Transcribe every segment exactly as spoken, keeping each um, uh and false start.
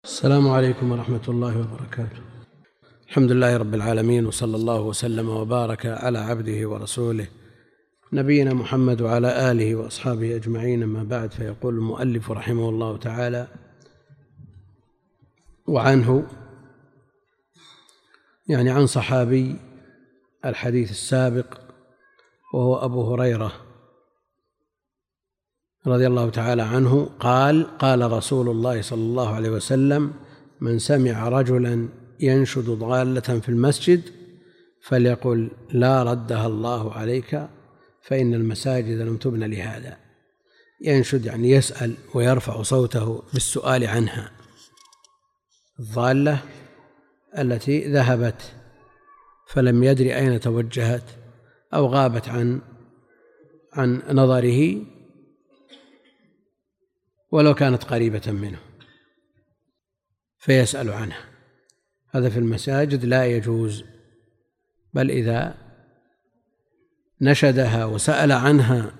السلام عليكم ورحمة الله وبركاته. الحمد لله رب العالمين، وصلى الله وسلم وبارك على عبده ورسوله نبينا محمد وعلى آله وأصحابه أجمعين، أما بعد. فيقول المؤلف رحمه الله تعالى: وعنه، يعني عن صحابي الحديث السابق وهو أبو هريرة رضي الله تعالى عنه قال: قال رسول الله صلى الله عليه وسلم: من سمع رجلا ينشد ضالة في المسجد فليقل لا ردها الله عليك فإن المساجد لم تبن لهذا. ينشد يعني يسأل ويرفع صوته بالسؤال عنها، الضالة التي ذهبت فلم يدري أين توجهت أو غابت عن عن نظره ولو كانت قريبة منه، فيسأل عنها. هذا في المساجد لا يجوز، بل إذا نشدها وسأل عنها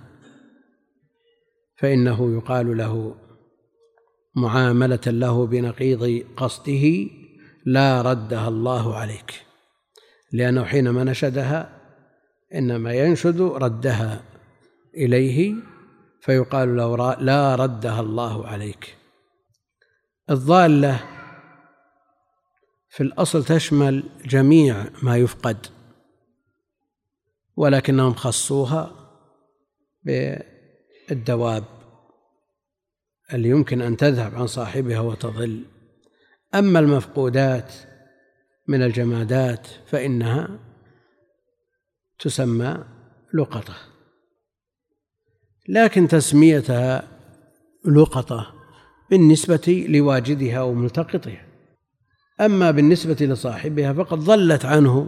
فإنه يقال له معاملة له بنقيض قصده: لا ردها الله عليك، لأنه حينما نشدها إنما ينشد ردها إليه، فيقال له لا ردها الله عليك. الضالة في الأصل تشمل جميع ما يفقد، ولكنهم خصوها بالدواب اللي يمكن أن تذهب عن صاحبها وتضل. أما المفقودات من الجمادات فإنها تسمى لقطة، لكن تسميتها لقطة بالنسبة لواجدها وملتقطها، أما بالنسبة لصاحبها فقد ضلت عنه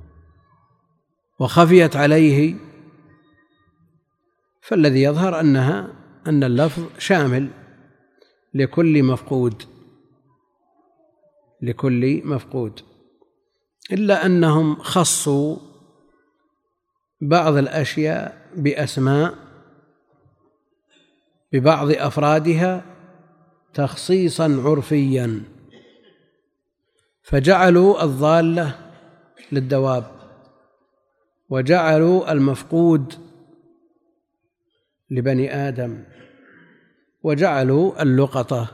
وخفيت عليه، فالذي يظهر أنها أن اللفظ شامل لكل مفقود لكل مفقود إلا أنهم خصوا بعض الأشياء بأسماء ببعض أفرادها تخصيصا عرفيا، فجعلوا الضالة للدواب، وجعلوا المفقود لبني آدم، وجعلوا اللقطة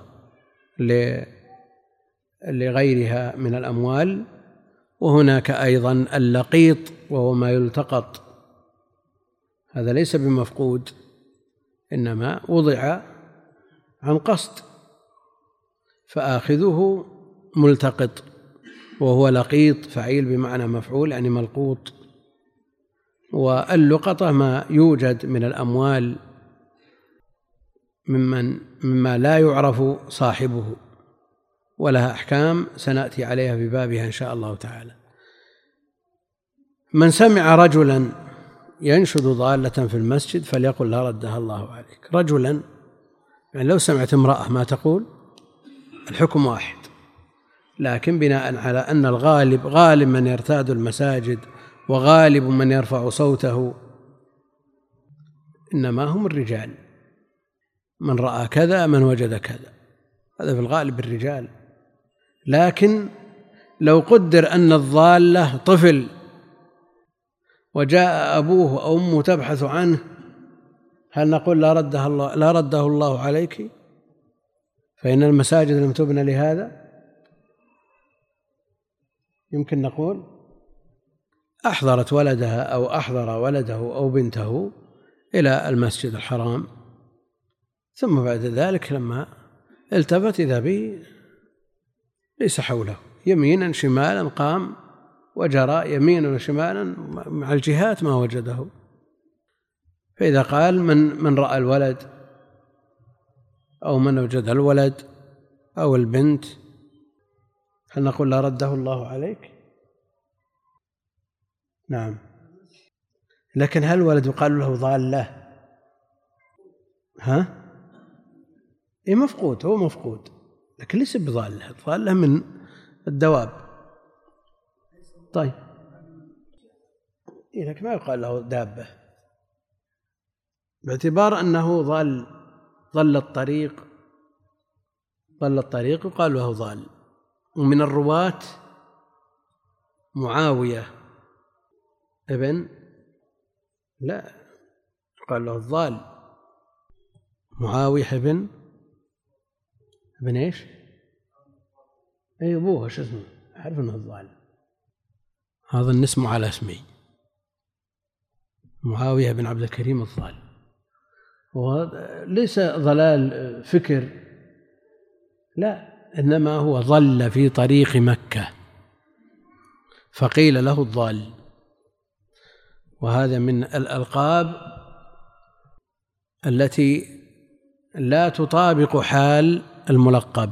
لغيرها من الأموال. وهناك أيضا اللقيط وهو ما يلتقط، هذا ليس بمفقود، إنما وضع عن قصد، فآخذه ملتقط، وهو لقيط فعيل بمعنى مفعول يعني ملقوط. واللقطة ما يوجد من الأموال ممن مما لا يعرف صاحبه، ولها أحكام سنأتي عليها في بابها إن شاء الله تعالى. من سمع رجلا ينشد ضالة في المسجد فليقل لا ردها الله عليك. رجلا يعني لو سمعت امرأة ما تقول؟ الحكم واحد، لكن بناء على أن الغالب غالب من يرتاد المساجد وغالب من يرفع صوته إنما هم الرجال، من رأى كذا من وجد كذا، هذا في الغالب الرجال. لكن لو قدر أن الضالة طفل وجاء أبوه أو أمه تبحث عنه، هل نقول لا ردها الله لا رده الله عليك فإن المساجد لم تبن لهذا؟ يمكن نقول أحضرت ولدها أو أحضر ولده أو بنته إلى المسجد الحرام، ثم بعد ذلك لما التفت إذا به ليس حوله، يمينا شمالا قام وجرى يمينا وشمالا مع الجهات ما وجده. فإذا قال من من رأى الولد أو من وجد الولد أو البنت، هل نقول لا رده الله عليك؟ نعم. لكن هل الولد يقال له ضالة؟ ها؟ إيه، مفقود، هو مفقود لكن ليس بضالة، ضالة من الدواب. طيب إيه، لكن ما يقال له دابة، باعتبار أنه ضل ضل الطريق ضل الطريق يقال له ضال. ومن الرواة معاوية ابن لا يقال له الضال، معاوية ابن ابن ايش؟ اي ابوه ايش اسمه؟ اعرف انه الضال، هذا النسم على اسمي، معاوية بن عبد الكريم الضال. وليس ضلال فكر، لا، إنما هو ضل في طريق مكة فقيل له الضال. وهذا من الألقاب التي لا تطابق حال الملقب،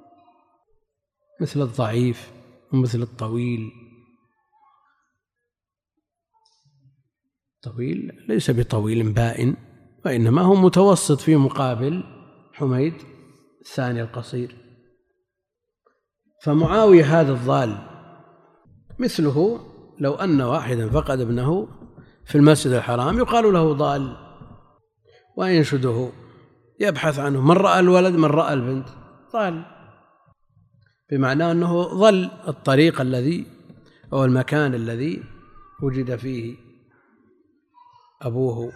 مثل الضعيف ومثل الطويل. طويل ليس بطويل بائن، وإنما هو متوسط في مقابل حميد الثاني القصير. فمعاوية هذا الضال مثله لو أن واحدا فقد ابنه في المسجد الحرام يقال له ضال، وينشده يبحث عنه، من رأى الولد من رأى البنت ضال، بمعنى أنه ضل الطريق الذي أو المكان الذي وجد فيه أبوه.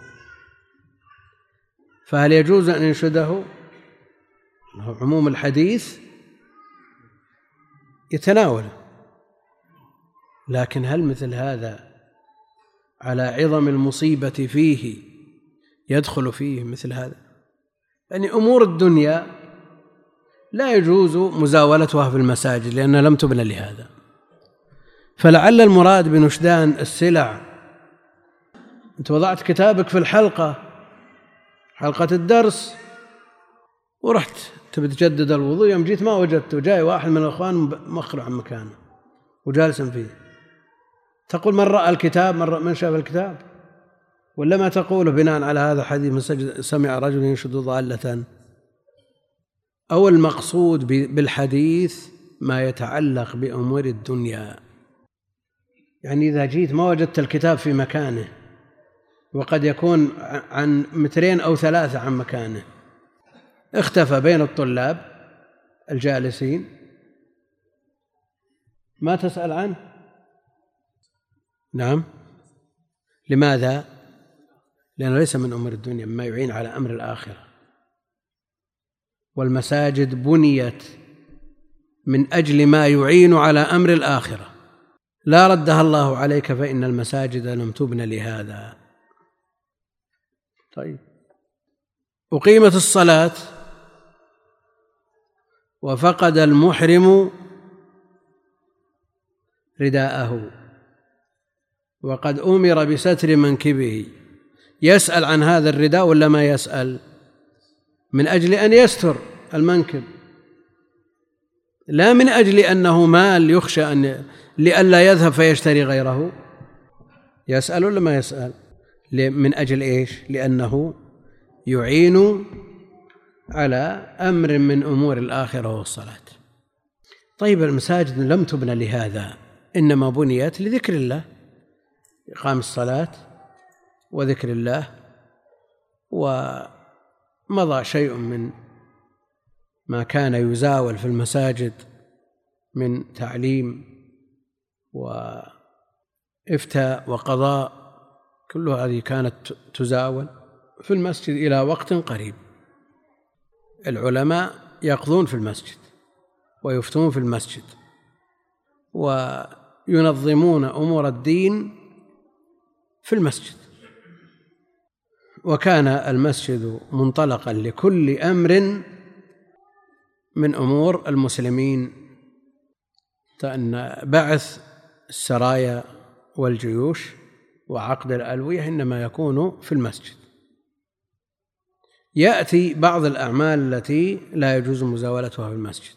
فهل يجوز أن ينشده؟ عموم الحديث يتناوله، لكن هل مثل هذا على عظم المصيبة فيه يدخل فيه مثل هذا؟ يعني أمور الدنيا لا يجوز مزاولتها في المساجد لأنها لم تبنى لهذا. فلعل المراد بنشدان السلع، أنت وضعت كتابك في الحلقة، حلقة الدرس، ورحت تبي تجدد الوضوء، يوم جيت ما وجدته، جاي واحد من الأخوان مخر عن مكانه وجالسا فيه، تقول من رأى الكتاب من, من شاف الكتاب، ولا ما تقوله بناء على هذا الحديث سمع رجل ينشد ضالة؟ أو المقصود بالحديث ما يتعلق بأمور الدنيا، يعني إذا جيت ما وجدت الكتاب في مكانه، وقد يكون عن مترين أو ثلاثة عن مكانه، اختفى بين الطلاب الجالسين، ما تسأل عنه؟ نعم. لماذا؟ لأنه ليس من أمور الدنيا، مما يعين على أمر الآخرة. والمساجد بنيت من أجل ما يعين على أمر الآخرة، لا ردها الله عليك فإن المساجد لم تبن لهذا. طيب، أقيمت الصلاة وفقد المحرم رداءه وقد أمر بستر منكبه، يسأل عن هذا الرداء ولا ما يسأل؟ من أجل أن يستر المنكب، لا من أجل أنه مال يخشى أن لئلا يذهب فيشتري غيره. يسأل ولا ما يسأل؟ من أجل إيش؟ لأنه يعين على أمر من أمور الآخرة والصلاة. طيب، المساجد لم تبنى لهذا، إنما بنيت لذكر الله، إقام الصلاة وذكر الله، ومضى شيء من ما كان يزاول في المساجد من تعليم وإفتاء وقضاء، كل هذه كانت تزاول في المسجد إلى وقت قريب. العلماء يقضون في المسجد ويفتون في المسجد وينظمون أمور الدين في المسجد، وكان المسجد منطلقا لكل أمر من أمور المسلمين، فإن بعث السرايا والجيوش وعقد الألوية إنما يكون في المسجد. يأتي بعض الأعمال التي لا يجوز مزاولتها في المسجد.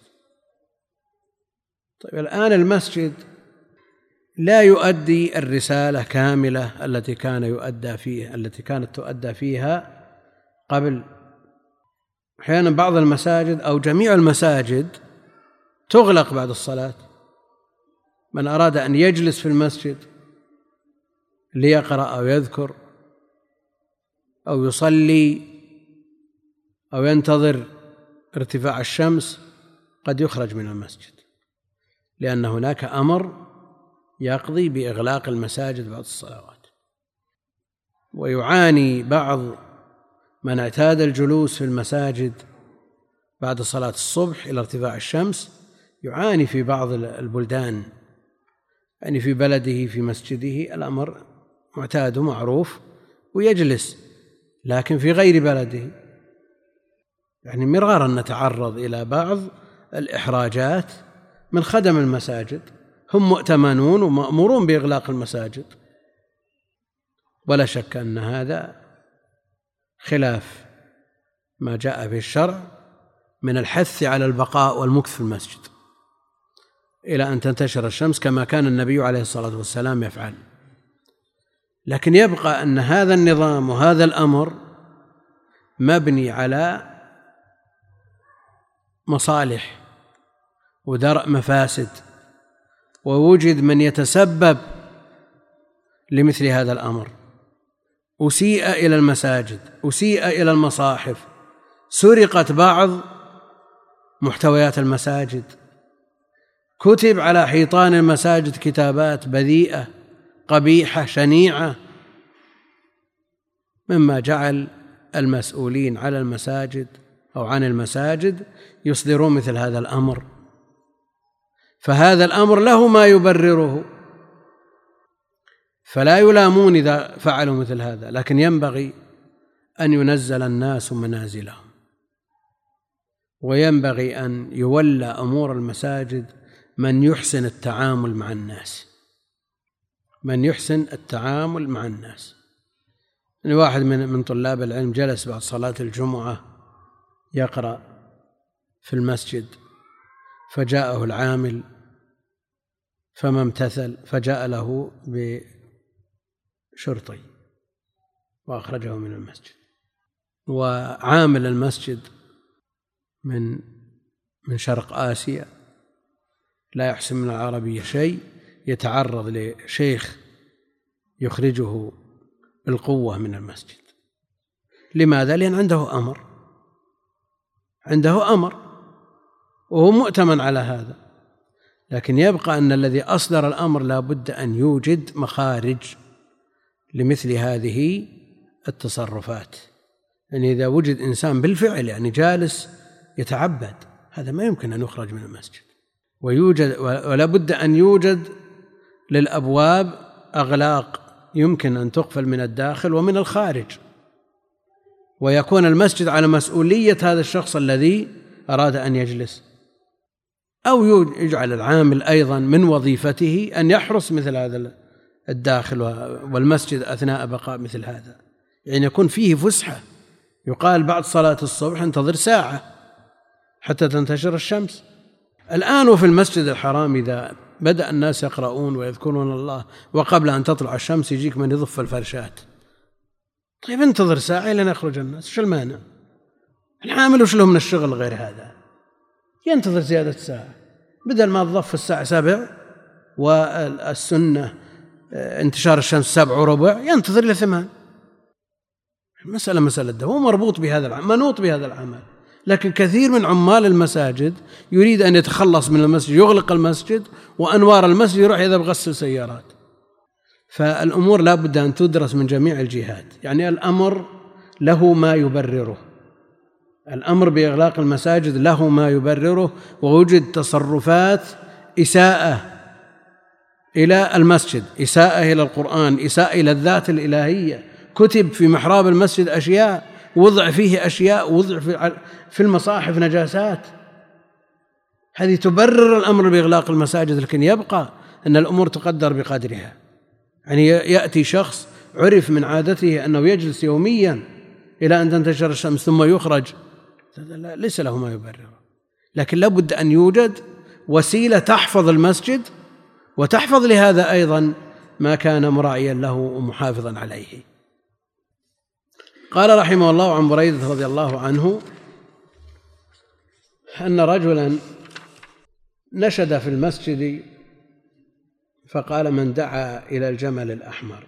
طيب، الآن المسجد لا يؤدي الرسالة كاملة التي كان يؤدى فيها التي كانت تؤدى فيها قبل. أحيانا بعض المساجد أو جميع المساجد تغلق بعد الصلاة، من أراد أن يجلس في المسجد ليقرأ أو يذكر أو يصلي أو ينتظر ارتفاع الشمس قد يخرج من المسجد، لأن هناك أمر يقضي بإغلاق المساجد بعد الصلوات. ويعاني بعض من اعتاد الجلوس في المساجد بعد صلاة الصبح إلى ارتفاع الشمس، يعاني في بعض البلدان، يعني في بلده في مسجده الأمر معتاد ومعروف ويجلس، لكن في غير بلده يعني مرارا نتعرض إلى بعض الإحراجات من خدم المساجد، هم مؤتمنون ومأمورون بإغلاق المساجد، ولا شك أن هذا خلاف ما جاء به الشرع من الحث على البقاء والمكث في المسجد إلى أن تنتشر الشمس كما كان النبي عليه الصلاة والسلام يفعل. لكن يبقى أن هذا النظام وهذا الأمر مبني على مصالح ودرء مفاسد، ووجد من يتسبب لمثل هذا الأمر، أسيء إلى المساجد، أسيء إلى المصاحف، سرقت بعض محتويات المساجد، كتب على حيطان المساجد كتابات بذيئة قبيحة شنيعة، مما جعل المسؤولين على المساجد أو عن المساجد يصدرون مثل هذا الأمر. فهذا الأمر له ما يبرره، فلا يلامون إذا فعلوا مثل هذا، لكن ينبغي أن ينزل الناس منازلهم، وينبغي أن يولى أمور المساجد من يحسن التعامل مع الناس، من يحسن التعامل مع الناس. يعني واحد من من طلاب العلم جلس بعد صلاة الجمعة يقرأ في المسجد، فجاءه العامل فما امتثل، فجاء له بشرطي وأخرجه من المسجد. وعامل المسجد من من شرق آسيا لا يحسن من العربية شيء، يتعرض لشيخ يخرجه بالقوة من المسجد. لماذا؟ لأن عنده أمر، عنده أمر وهو مؤتمن على هذا. لكن يبقى أن الذي أصدر الأمر لا بد أن يوجد مخارج لمثل هذه التصرفات. يعني إذا وجد إنسان بالفعل يعني جالس يتعبد، هذا ما يمكن أن يخرج من المسجد، ويوجد ولا بد أن يوجد للأبواب أغلاق يمكن أن تقفل من الداخل ومن الخارج، ويكون المسجد على مسؤولية هذا الشخص الذي أراد أن يجلس، أو يجعل العامل أيضا من وظيفته أن يحرس مثل هذا الداخل والمسجد أثناء بقاء مثل هذا، يعني يكون فيه فسحة. يقال بعد صلاة الصبح انتظر ساعة حتى تنتشر الشمس. الآن وفي المسجد الحرام إذا بدأ الناس يقرؤون ويذكرون الله وقبل أن تطلع الشمس يجيك من يضف الفرشات، طيب انتظر ساعة لين يخرج الناس، شو المانع؟ العامل وش له من الشغل غير هذا؟ ينتظر زيادة ساعة، بدل ما تضف الساعة سبع والسنة انتشار الشمس سبع وربع ينتظر إلى ثمان. المسألة مسألة ده، هو مربوط بهذا العمل، منوط بهذا العمل. لكن كثير من عمال المساجد يريد أن يتخلص من المسجد، يغلق المسجد وأنوار المسجد يروح يذهب يغسل سيارات. فالأمور لا بد أن تدرس من جميع الجهات. يعني الأمر له ما يبرره، الأمر بإغلاق المساجد له ما يبرره، ووجد تصرفات إساءة إلى المسجد، إساءة إلى القرآن، إساءة إلى الذات الإلهية، كتب في محراب المسجد أشياء، وضع فيه أشياء، وضع في المصاحف نجاسات، هذه تبرر الأمر بإغلاق المساجد. لكن يبقى أن الأمور تقدر بقدرها. يعني يأتي شخص عرف من عادته أنه يجلس يوميا إلى أن تنتشر الشمس ثم يخرج، ليس له ما يبرره. لكن لابد أن يوجد وسيلة تحفظ المسجد وتحفظ لهذا أيضا ما كان مراعيا له ومحافظا عليه. قال رحمه الله عن بريدة رضي الله عنه أن رجلا نشد في المسجد فقال: من دعا إلى الجمل الأحمر؟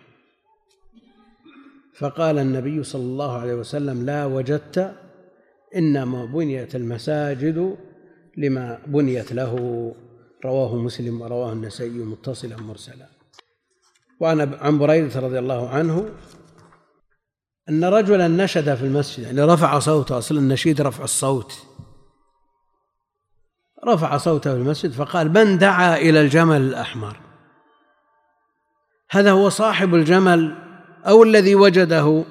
فقال النبي صلى الله عليه وسلم: لا وجدت، إنما بنيت المساجد لما بنيت له. رواه مسلم ورواه النسائي متصلا مرسلا. وعن عن بريدة رضي الله عنه أن رجلا نشد في المسجد، يعني رفع صوته، أصل النشيد رفع الصوت، رفع صوته في المسجد فقال: من دعا إلى الجمل الأحمر؟ هذا هو صاحب الجمل أو الذي وجده؟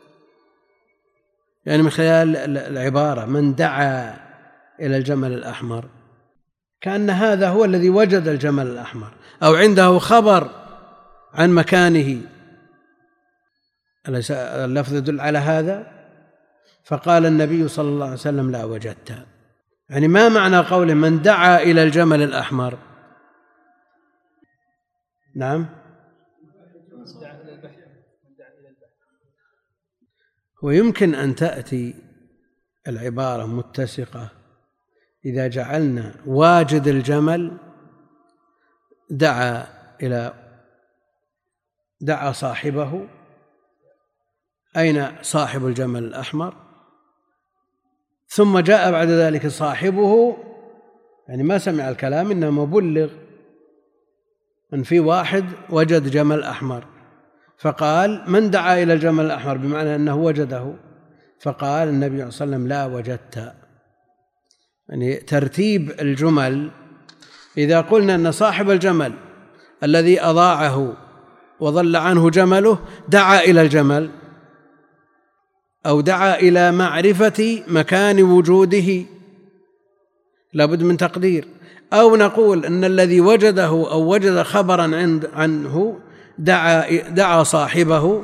يعني من خلال العبارة من دعا إلى الجمل الأحمر كأن هذا هو الذي وجد الجمل الأحمر أو عنده خبر عن مكانه. اللفظ يدل على هذا. فقال النبي صلى الله عليه وسلم: لا وجدت. يعني ما معنى قوله من دعا إلى الجمل الأحمر؟ نعم، ويمكن أن تأتي العبارة متسقة إذا جعلنا واجد الجمل دعا إلى دعا صاحبه. أين صاحب الجمل الأحمر؟ ثم جاء بعد ذلك صاحبه، يعني ما سمع الكلام إنما بلغ أن في واحد وجد جمل أحمر، فقال: من دعا إلى الجمل الأحمر؟ بمعنى أنه وجده. فقال النبي صلى الله عليه وسلم: لا وجدت. يعني ترتيب الجمل، إذا قلنا أن صاحب الجمل الذي أضاعه وضل عنه جمله دعا إلى الجمل أو دعا إلى معرفة مكان وجوده، لابد من تقدير. أو نقول أن الذي وجده أو وجد خبرا عند عنه دعا دعا صاحبه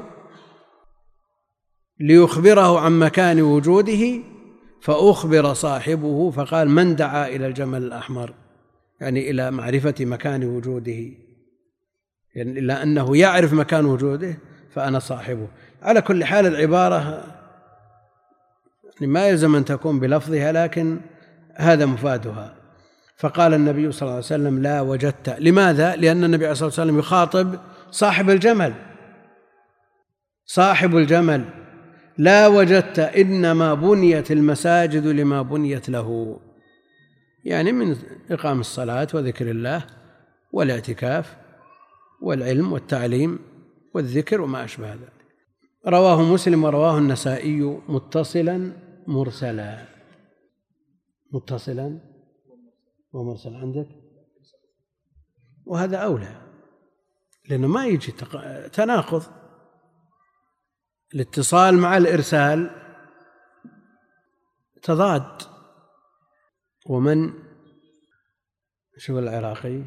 ليخبره عن مكان وجوده، فأخبر صاحبه فقال: من دعا إلى الجمل الأحمر؟ يعني إلى معرفة مكان وجوده، يعني إلى أنه يعرف مكان وجوده فأنا صاحبه. على كل حال العبارة يعني ما يلزم أن تكون بلفظها، لكن هذا مفادها. فقال النبي صلى الله عليه وسلم: لا وجدت. لماذا؟ لأن النبي صلى الله عليه وسلم يخاطب صاحب الجمل. صاحب الجمل: لا وجدت، إنما بنيت المساجد لما بنيت له، يعني من إقام الصلاة وذكر الله والاعتكاف والعلم والتعليم والذكر وما أشبه ذلك. رواه مسلم ورواه النسائي متصلا مرسلا. متصلا ومرسل عندك، وهذا أولى لأنه ما يجي تناقض. الاتصال مع الإرسال تضاد. ومن شو العراقي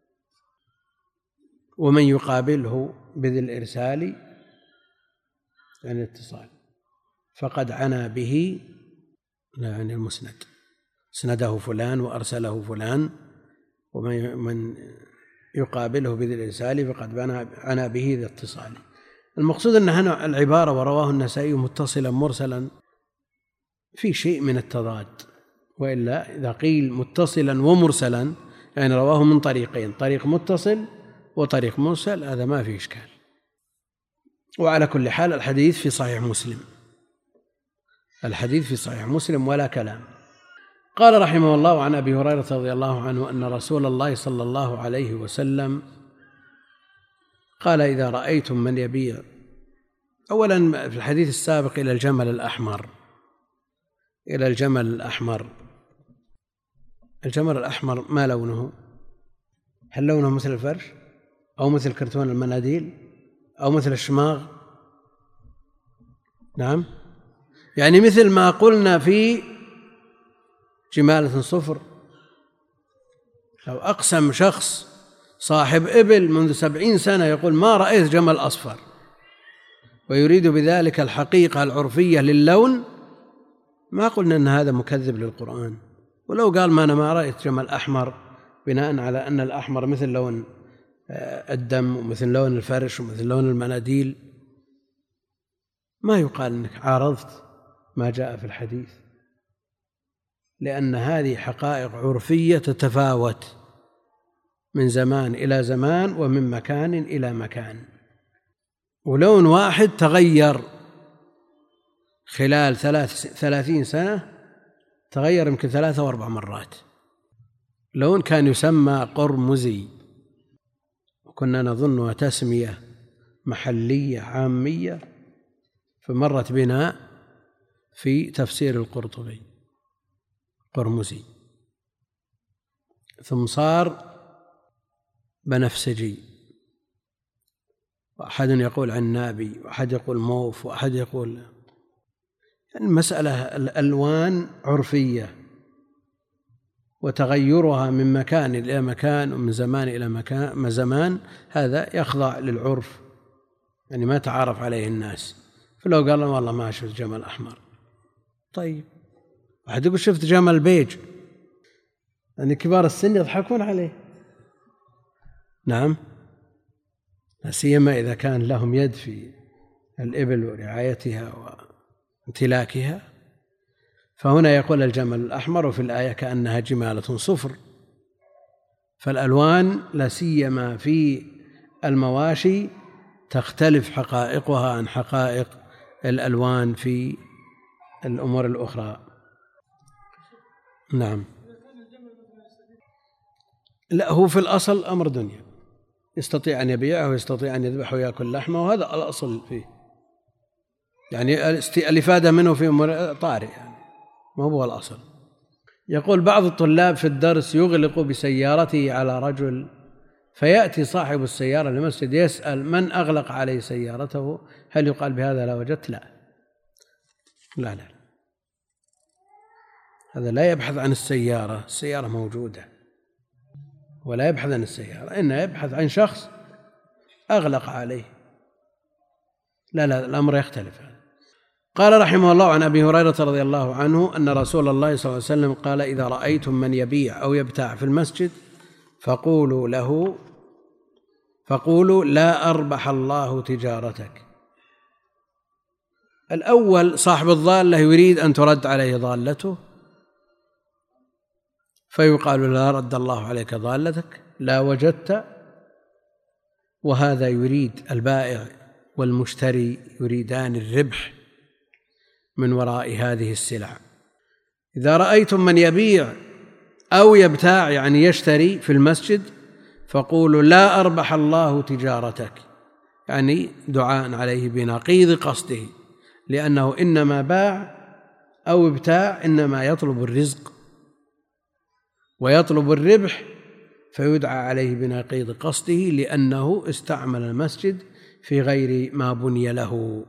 ومن يقابله بذي الإرسال يعني الاتصال فقد عنا به، يعني المسند، اسنده فلان وأرسله فلان. ومن يقابله بذي الإرسال فقد عنا به ذي اتصال. المقصود أن هنا العبارة ورواه النسائي متصلا مرسلا في شيء من التضاد، وإلا إذا قيل متصلا ومرسلا يعني رواه من طريقين، طريق متصل وطريق مرسل، هذا ما فيه إشكال. وعلى كل حال الحديث في صحيح مسلم، الحديث في صحيح مسلم ولا كلام. قال رحمه الله: عن أبي هريرة رضي الله عنه أن رسول الله صلى الله عليه وسلم قال: إذا رأيتم من يبيع، أولا في الحديث السابق إلى الجمل الأحمر، إلى الجمل الأحمر. الجمل الأحمر ما لونه؟ هل لونه مثل الفرش أو مثل كرتون المناديل أو مثل الشماغ؟ نعم، يعني مثل ما قلنا في جمالة صفر. لو أقسم شخص صاحب إبل منذ سبعين سنة يقول: ما رأيت جمل أصفر، ويريد بذلك الحقيقة العرفية للون، ما قلنا أن هذا مكذب للقرآن. ولو قال: ما أنا ما رأيت جمل أحمر، بناء على أن الأحمر مثل لون الدم ومثل لون الفرش ومثل لون المناديل، ما يقال أنك عارضت ما جاء في الحديث، لأن هذه حقائق عرفية تتفاوت من زمان إلى زمان ومن مكان إلى مكان. ولون واحد تغير خلال ثلاث ثلاثين سنة، تغير يمكن ثلاثة وأربع مرات لون كان يسمى قرمزي، وكنا نظنها تسمية محلية عامية، فمرت بنا في تفسير القرطبي قرمزي، ثم صار بنفسجي، وأحد يقول عنابي، وأحد يقول موف، وأحد يقول يعني المسألة الألوان عرفية، وتغيرها من مكان إلى مكان ومن زمان إلى مكان ما زمان، هذا يخضع للعرف، يعني ما تعارف عليه الناس. فلو قال والله ما شفت جمل أحمر، طيب واحد يقول شفت جمل بيج، يعني كبار السن يضحكون عليه. نعم، لا سيما إذا كان لهم يد في الإبل ورعايتها وامتلاكها. فهنا يقول الجمل الأحمر، وفي الآية كأنها جمالة صفر. فالألوان لا سيما في المواشي تختلف حقائقها عن حقائق الألوان في الأمور الأخرى. نعم، لا هو في الأصل أمر دنيا، يستطيع أن يبيعه ويستطيع أن يذبحه ويأكل لحمه، وهذا الأصل فيه، يعني الإفادة منه في أمور طارئ، يعني ما هو الأصل. يقول بعض الطلاب في الدرس يغلق بسيارته على رجل، فيأتي صاحب السيارة للمسجد يسأل من أغلق عليه سيارته، هل يقال بهذا لا وجدت؟ لا لا لا، هذا لا يبحث عن السيارة، السيارة موجودة، ولا يبحث عن السيارة، إنه يبحث عن شخص أغلق عليه. لا لا، الأمر يختلف. قال رحمه الله عن أبي هريرة رضي الله عنه أن رسول الله صلى الله عليه وسلم قال: إذا رأيتم من يبيع أو يبتاع في المسجد فقولوا له فقولوا لا أربح الله تجارتك. الأول صاحب الضالة يريد أن ترد عليه ضالته، فيقال لا رد الله عليك ضالتك لا وجدت. وهذا يريد البائع والمشتري يريدان الربح من وراء هذه السلع. إذا رأيتم من يبيع أو يبتاع يعني يشتري في المسجد فقولوا لا أربح الله تجارتك، يعني دعاء عليه بنقيض قصده، لأنه إنما باع أو ابتاع إنما يطلب الرزق ويطلب الربح، فيدعى عليه بنقيض قصده لأنه استعمل المسجد في غير ما بني له.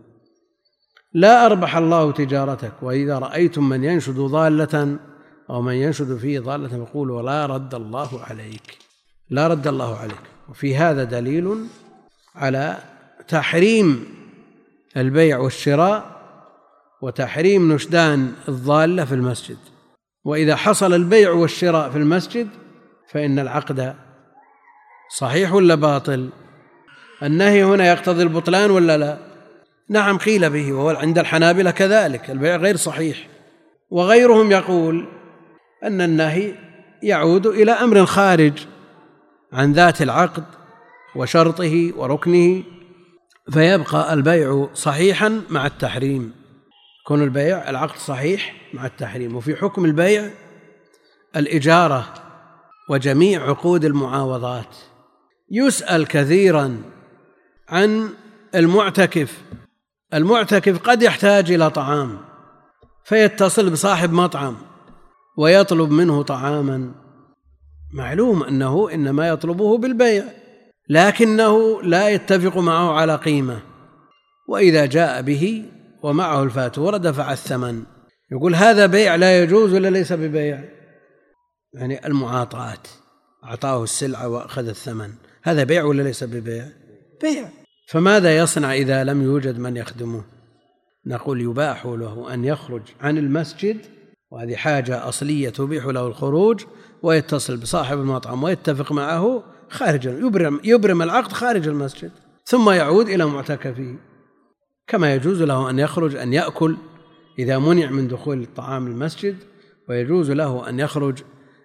لا أربح الله تجارتك. وإذا رأيتم من ينشد ضالة أو من ينشد فيه ضالة فقولوا لا رد الله عليك، لا رد الله عليك. وفي هذا دليل على تحريم البيع والشراء وتحريم نشدان الضالة في المسجد. وإذا حصل البيع والشراء في المسجد فإن العقد صحيح ولا باطل؟ النهي هنا يقتضي البطلان ولا لا؟ نعم قيل به، وهو عند الحنابلة كذلك البيع غير صحيح. وغيرهم يقول أن النهي يعود إلى أمر خارج عن ذات العقد وشرطه وركنه، فيبقى البيع صحيحا مع التحريم. يكون البيع العقد صحيح مع التحريم. وفي حكم البيع الإجارة وجميع عقود المعاوضات. يسأل كثيرا عن المعتكف. المعتكف قد يحتاج إلى طعام فيتصل بصاحب مطعم ويطلب منه طعاما، معلوم أنه إنما يطلبه بالبيع لكنه لا يتفق معه على قيمة، وإذا جاء به ومعه الفاتورة دفع الثمن، يقول هذا بيع لا يجوز ولا ليس ببيع؟ يعني المعاطاة، أعطاه السلعة وأخذ الثمن، هذا بيع ولا ليس ببيع؟ بيع. فماذا يصنع إذا لم يوجد من يخدمه؟ نقول يباح له أن يخرج عن المسجد، وهذه حاجة أصلية تبيح له الخروج، ويتصل بصاحب المطعم ويتفق معه خارج، يبرم, يبرم العقد خارج المسجد، ثم يعود إلى معتكفه. كما يجوز له أن يخرج أن يأكل إذا منع من دخول الطعام المسجد، ويجوز له أن يخرج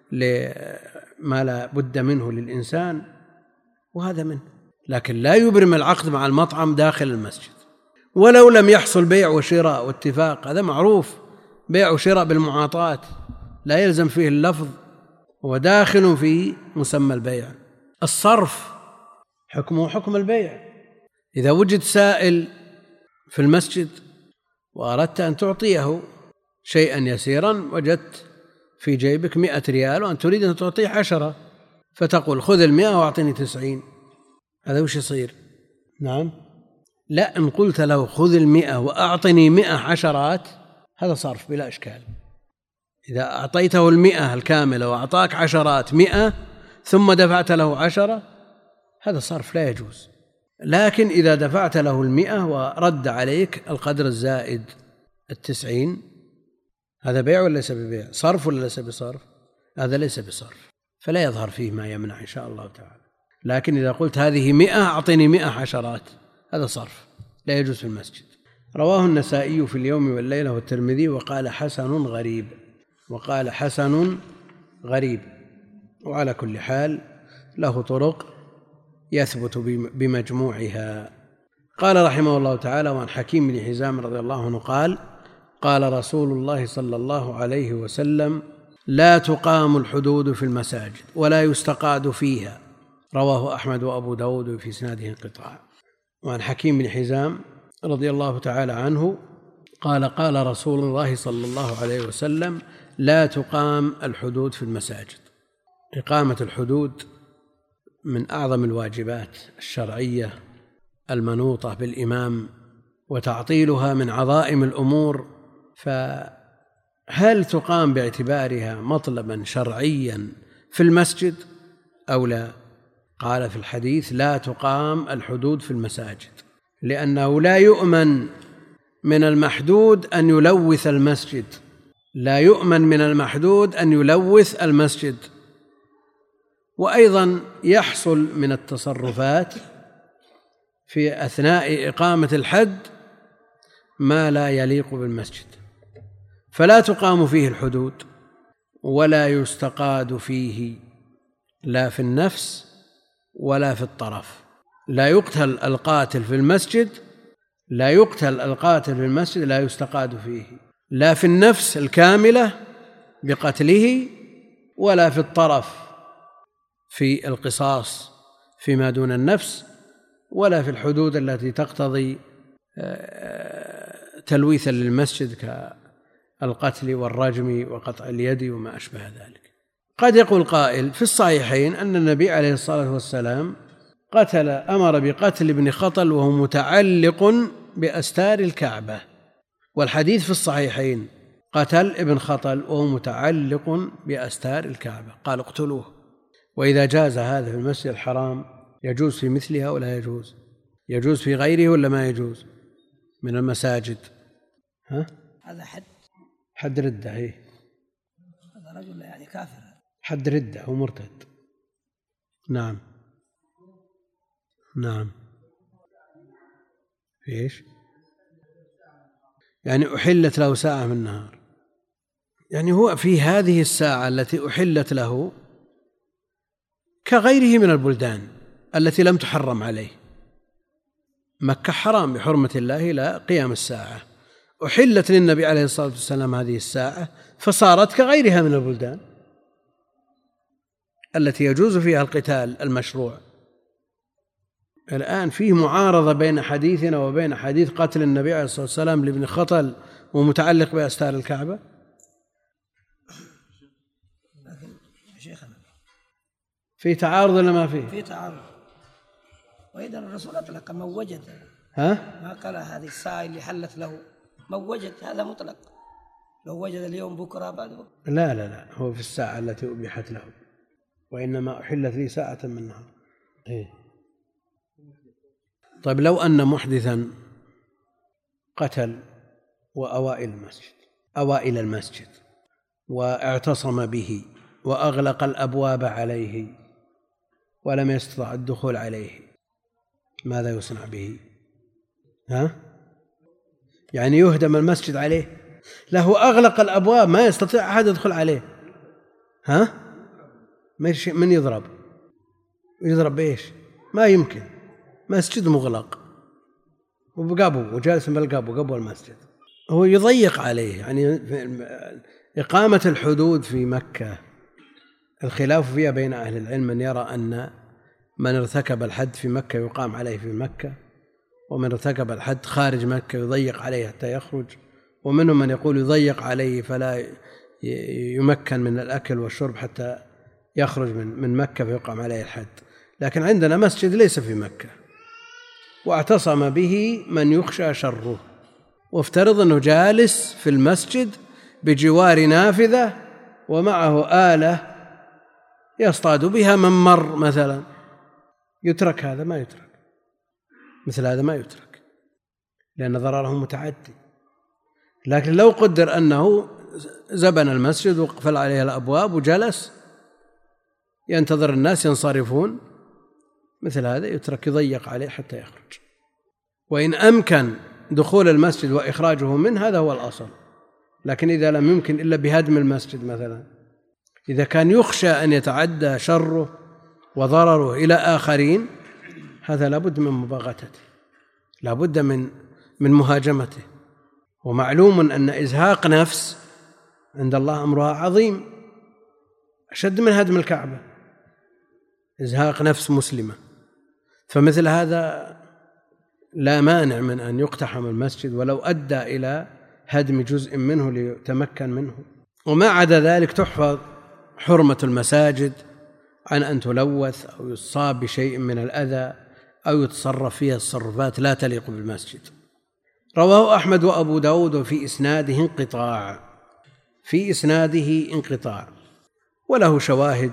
لما لا بد منه للإنسان، وهذا منه، لكن لا يبرم العقد مع المطعم داخل المسجد. ولو لم يحصل بيع وشراء واتفاق، هذا معروف، بيع وشراء بالمعاطاة لا يلزم فيه اللفظ هو داخل في مسمى البيع. الصرف حكمه حكم البيع. إذا وجد سائل في المسجد وأردت أن تعطيه شيئا يسيرا، وجدت في جيبك مئة ريال وأن تريد أن تعطيه عشرة، فتقول خذ المئة وأعطني تسعين، هذا وش يصير؟ نعم، لا، إن قلت له خذ المئة وأعطني مئة عشرات هذا صرف بلا إشكال. إذا أعطيته المئة الكاملة وأعطاك عشرات مئة ثم دفعت له عشرة هذا صرف لا يجوز. لكن إذا دفعت له المئة ورد عليك القدر الزائد التسعين هذا بيع ولا ليس ببيع؟ صرف ولا ليس بصرف؟ هذا ليس بصرف، فلا يظهر فيه ما يمنع إن شاء الله تعالى. لكن إذا قلت هذه مئة أعطني مئة عشرات هذا صرف لا يجوز في المسجد. رواه النسائي في اليوم والليلة والترمذي وقال حسن غريب، وقال حسن غريب. وعلى كل حال له طرق يثبت بمجموعها. قال رحمه الله تعالى: وعن حكيم بن حزام رضي الله عنه قال: قال رسول الله صلى الله عليه وسلم: لا تقام الحدود في المساجد ولا يستقاد فيها. رواه أحمد وأبو داود في إسناده انقطاع. وعن حكيم بن حزام رضي الله تعالى عنه قال: قال رسول الله صلى الله عليه وسلم: لا تقام الحدود في المساجد. إقامة الحدود من أعظم الواجبات الشرعية المنوطة بالإمام، وتعطيلها من عظائم الأمور، فهل تقام باعتبارها مطلبا شرعيا في المسجد أو لا؟ قال في الحديث: لا تقام الحدود في المساجد، لأنه لا يؤمن من المحدود أن يلوث المسجد، لا يؤمن من المحدود أن يلوث المسجد. وأيضا يحصل من التصرفات في أثناء إقامة الحد ما لا يليق بالمسجد، فلا تقام فيه الحدود ولا يستقاد فيه، لا في النفس ولا في الطرف. لا يقتل القاتل في المسجد لا يقتل القاتل في المسجد لا يستقاد فيه، لا في النفس الكاملة بقتله ولا في الطرف في القصاص فيما دون النفس، ولا في الحدود التي تقتضي تلويثا للمسجد كالقتل والرجم وقطع اليد وما أشبه ذلك. قد يقول قائل: في الصحيحين أن النبي عليه الصلاة والسلام قتل أمر بقتل ابن خطل وهو متعلق بأستار الكعبة، والحديث في الصحيحين قتل ابن خطل وهو متعلق بأستار الكعبة، قال اقتلوه. وإذا جاز هذا في المسجد الحرام يجوز في مثلها ولا يجوز؟ يجوز في غيره ولا ما يجوز من المساجد؟ ها؟ هذا حد حد ردة. هي هذا رجل يعني كافر، حد ردة هو مرتد. نعم نعم. ايش يعني أحلت له ساعة من النهار؟ يعني هو في هذه الساعة التي أحلت له كغيره من البلدان التي لم تحرم عليه. مكة حرام بحرمة الله إلى قيام الساعة، أحلت للنبي عليه الصلاة والسلام هذه الساعة فصارت كغيرها من البلدان التي يجوز فيها القتال المشروع. الآن فيه معارضة بين حديثنا وبين حديث قتل النبي عليه الصلاة والسلام لابن خطل ومتعلق بأستار الكعبة. لكن شيخنا في تعارض ولا ما فيه؟ في تعارض. وإذا الرسول أطلق من وجد، ها؟ ما قال هذه الساعة اللي حلت له، من وجد هذا مطلق، لو وجد اليوم بكرة بعد بكرة. لا لا لا، هو في الساعة التي أبيحت له، وإنما أحلت لي ساعة من النهار. إيه؟ طيب لو أن محدثا قتل وأوائل المسجد أوائل المسجد واعتصم به وأغلق الأبواب عليه ولم يستطع الدخول عليه، ماذا يصنع به؟ ها؟ يعني يهدم المسجد عليه؟ له أغلق الأبواب ما يستطيع أحد يدخل عليه. ها؟ من يضرب؟ يضرب بإيش؟ ما يمكن، مسجد مغلق وبقابه وجالس بالقابه قبل المسجد، هو يضيق عليه. يعني إقامة الحدود في مكة الخلاف فيها بين أهل العلم من يرى أن من ارتكب الحد في مكة يقام عليه في مكة، ومن ارتكب الحد خارج مكة يضيق عليه حتى يخرج، ومنهم من يقول يضيق عليه فلا يمكن من الأكل والشرب حتى يخرج من مكة فيقام عليه الحد. لكن عندنا مسجد ليس في مكة واعتصم به من يخشى شره، وافترض أنه جالس في المسجد بجوار نافذة ومعه آلة يصطاد بها من مر مثلا، يترك هذا؟ ما يترك، مثل هذا ما يترك لأن ضرره متعدي. لكن لو قدر أنه زبن المسجد وقفل عليه الأبواب وجلس ينتظر الناس ينصرفون، مثل هذا يترك، يضيق عليه حتى يخرج. وإن أمكن دخول المسجد وإخراجه منه هذا هو الأصل. لكن إذا لم يمكن إلا بهدم المسجد مثلا، إذا كان يخشى أن يتعدى شره وضرره إلى آخرين، هذا لابد من مباغتته، لابد من من مهاجمته. ومعلوم أن إزهاق نفس عند الله أمرها عظيم، أشد من هدم الكعبة، إزهاق نفس مسلمة. فمثل هذا لا مانع من أن يقتحم المسجد ولو أدى إلى هدم جزء منه ليتمكن منه. وما عدا ذلك تحفظ حرمة المساجد عن أن تلوث أو يصاب بشيء من الأذى أو يتصرف فيها تصرفات لا تليق بالمسجد. رواه أحمد وأبو داود وفي إسناده انقطاع، في إسناده انقطاع، وله شواهد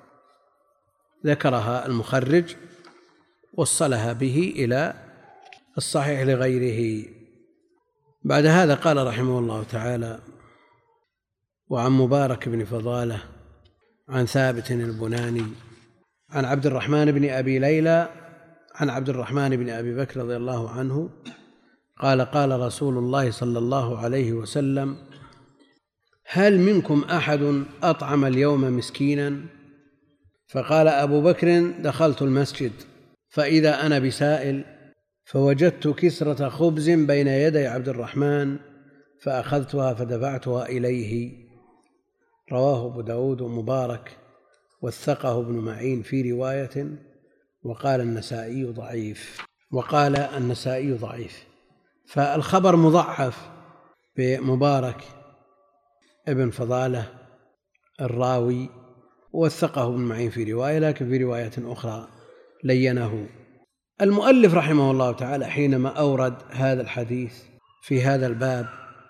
ذكرها المخرج وصلها به إلى الصحيح لغيره. بعد هذا قال رحمه الله تعالى: وعن مبارك بن فضالة عن ثابت البناني عن عبد الرحمن بن أبي ليلى عن عبد الرحمن بن أبي بكر رضي الله عنه قال: قال رسول الله صلى الله عليه وسلم: هل منكم أحد أطعم اليوم مسكينا؟ فقال أبو بكر: دخلت المسجد فإذا أنا بسائل، فوجدت كسرة خبز بين يدي عبد الرحمن فأخذتها فدفعتها إليه. رواه أبو داود ومبارك، وثقه ابن معين في رواية، وقال النسائي ضعيف وقال النسائي ضعيف فالخبر مضعف بمبارك ابن فضالة الراوي، وثقه ابن معين في رواية، لكن في رواية أخرى لينه. المؤلف رحمه الله تعالى حينما أورد هذا الحديث في هذا الباب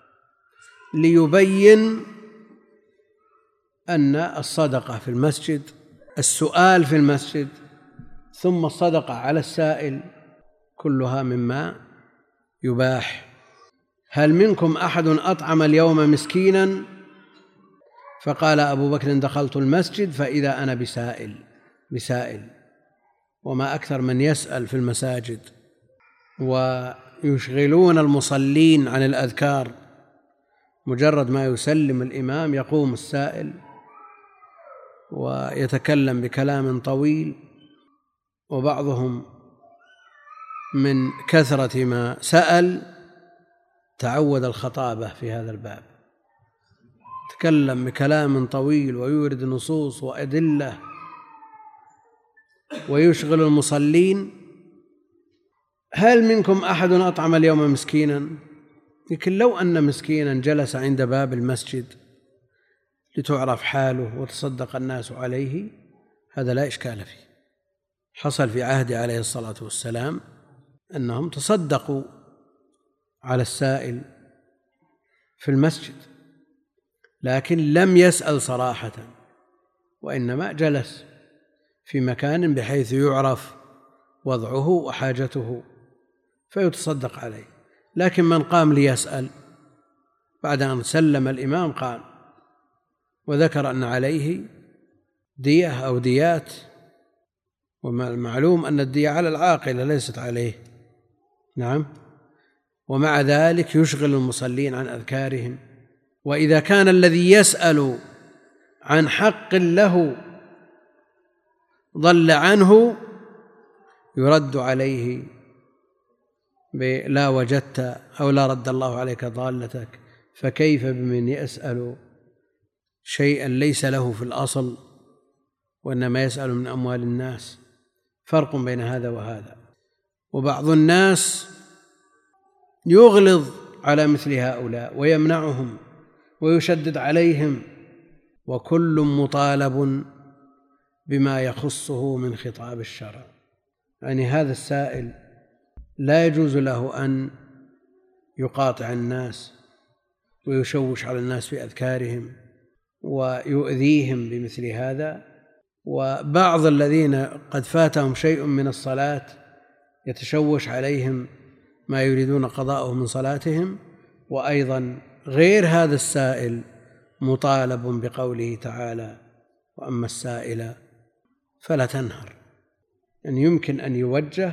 ليبين أن الصدقة في المسجد، السؤال في المسجد، ثم الصدقة على السائل، كلها مما يباح. هل منكم أحد أطعم اليوم مسكينا؟ فقال أبو بكر: دخلت المسجد فإذا أنا بسائل بسائل وما أكثر من يسأل في المساجد، ويشغلون المصلين عن الأذكار، مجرد ما يسلم الإمام يقوم السائل ويتكلم بكلام طويل، وبعضهم من كثرة ما سأل تعود الخطابة في هذا الباب، تكلم بكلام طويل ويورد نصوص وأدلة ويشغل المصلين. هل منكم أحد أطعم اليوم مسكينا؟ لكن لو أن مسكينا جلس عند باب المسجد لتعرف حاله وتصدق الناس عليه، هذا لا إشكال فيه. حصل في عهد عليه الصلاة والسلام أنهم تصدقوا على السائل في المسجد، لكن لم يسأل صراحة، وإنما جلس في مكان بحيث يعرف وضعه وحاجته فيتصدق عليه. لكن من قام ليسأل بعد أن سلم الإمام قام وذكر أن عليه دية أو ديات، ومعلوم أن الدية على العاقلة ليست عليه، نعم، ومع ذلك يشغل المصلين عن أذكارهم. وإذا كان الذي يسأل عن حق له ضل عنه يرد عليه بلا وجدت أو لا رد الله عليك ضالتك، فكيف بمن يسأل شيئا ليس له في الأصل وإنما يسأل من أموال الناس، فرق بين هذا وهذا. وبعض الناس يغلظ على مثل هؤلاء ويمنعهم ويشدد عليهم، وكل مطالب بما يخصه من خطاب الشرع. يعني هذا السائل لا يجوز له أن يقاطع الناس ويشوش على الناس في أذكارهم ويؤذيهم بمثل هذا. وبعض الذين قد فاتهم شيء من الصلاة يتشوش عليهم ما يريدون قضاءه من صلاتهم. وأيضا غير هذا السائل مطالب بقوله تعالى: وأما السائل فلا تنهر. يعني يمكن أن يوجه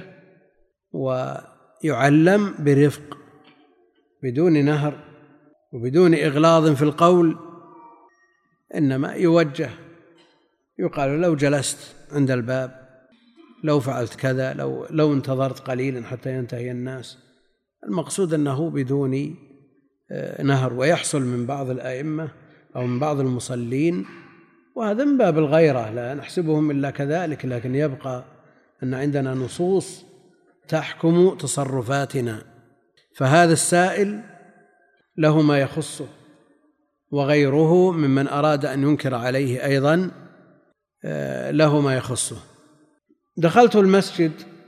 ويعلم برفق بدون نهر وبدون إغلاظ في القول، إنما يوجه، يقال لو جلست عند الباب، لو فعلت كذا، لو, لو انتظرت قليلا حتى ينتهي الناس. المقصود أنه بدون نهر. ويحصل من بعض الأئمة أو من بعض المصلين، وهذا من باب الغيرة، لا نحسبهم إلا كذلك، لكن يبقى أن عندنا نصوص تحكم تصرفاتنا. فهذا السائل له ما يخصه، وغيره ممن أراد أن ينكر عليه أيضا له ما يخصه. دخلت المسجد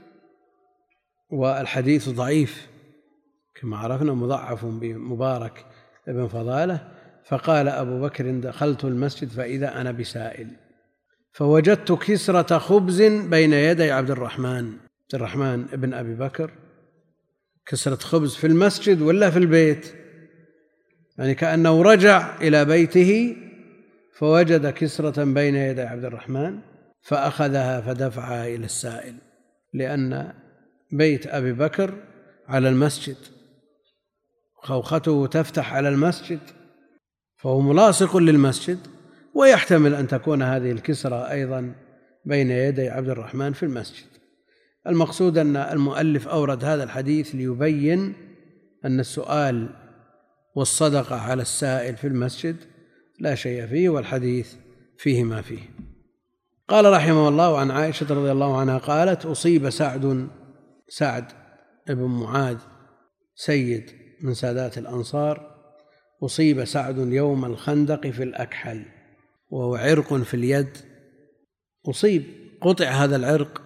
والحديث ضعيف كما عرفنا، مضعف بمبارك ابن فضالة. فقال أبو بكر: دخلت المسجد فإذا أنا بسائل، فوجدت كسرة خبز بين يدي عبد الرحمن عبد الرحمن ابن أبي بكر. كسرة خبز في المسجد ولا في البيت؟ يعني كأنه رجع إلى بيته فوجد كسرة بين يدي عبد الرحمن فأخذها فدفعها إلى السائل، لأن بيت أبي بكر على المسجد، خوخته تفتح على المسجد، فهو ملاصق للمسجد. ويحتمل أن تكون هذه الكسرة أيضا بين يدي عبد الرحمن في المسجد. المقصود أن المؤلف أورد هذا الحديث ليبين أن السؤال والصدقة على السائل في المسجد لا شيء فيه، والحديث فيه ما فيه. قال رحمه الله: عن عائشة رضي الله عنها قالت: أصيب سعد سعد ابن معاذ سيد من سادات الأنصار، أصيب سعد يوم الخندق في الأكحل، وهو عرق في اليد، أصيب قطع هذا العرق،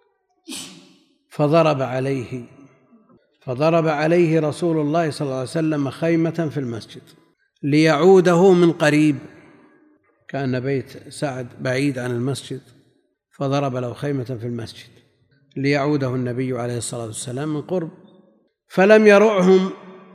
فضرب عليه فضرب عليه رسول الله صلى الله عليه وسلم خيمة في المسجد ليعوده من قريب، كان بيت سعد بعيد عن المسجد، فضرب له خيمة في المسجد ليعوده النبي عليه الصلاة والسلام من قرب، فلم يرعهم.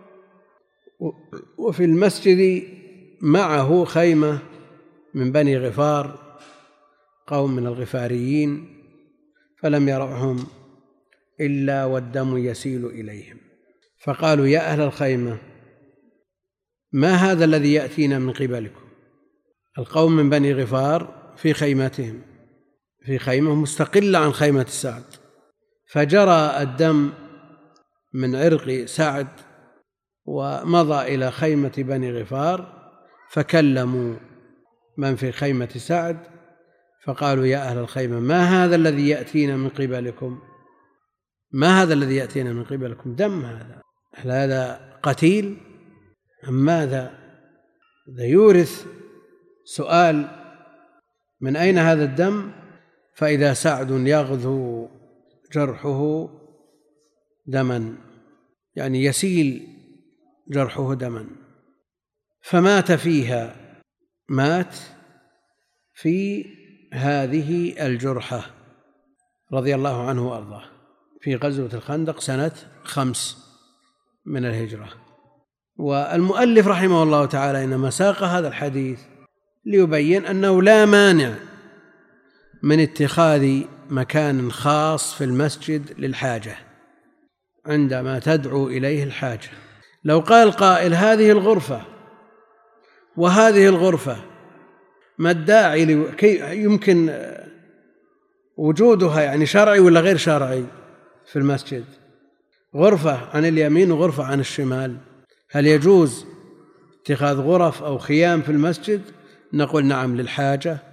وفي المسجد معه خيمة من بني غفار، قوم من الغفاريين، فلم يرعهم إلا والدم يسيل إليهم، فقالوا: يا أهل الخيمة، ما هذا الذي يأتينا من قبلكم؟ القوم من بني غفار في خيمتهم، في خيمة مستقلة عن خيمة سعد، فجرى الدم من عرق سعد ومضى إلى خيمة بني غفار، فكلموا من في خيمة سعد فقالوا: يا أهل الخيمة، ما هذا الذي يأتينا من قبلكم؟ ما هذا الذي يأتينا من قبلكم؟ دم هذا، هل هذا قتيل أم ماذا؟ هذا يورث سؤال: من أين هذا الدم؟ فإذا سعد يغذو جرحه دما، يعني يسيل جرحه دما، فمات فيها، مات في هذه الجرحة رضي الله عنه وأرضاه في غزوة الخندق سنة خمس من الهجرة. والمؤلف رحمه الله تعالى إنما ساق هذا الحديث ليبين أنه لا مانع من اتخاذ مكان خاص في المسجد للحاجة عندما تدعو إليه الحاجة. لو قال قائل: هذه الغرفة وهذه الغرفة، ما الداعي يمكن وجودها يعني شرعي ولا غير شرعي في المسجد؟ غرفة عن اليمين وغرفة عن الشمال، هل يجوز اتخاذ غرف أو خيام في المسجد؟ نقول: نعم، للحاجة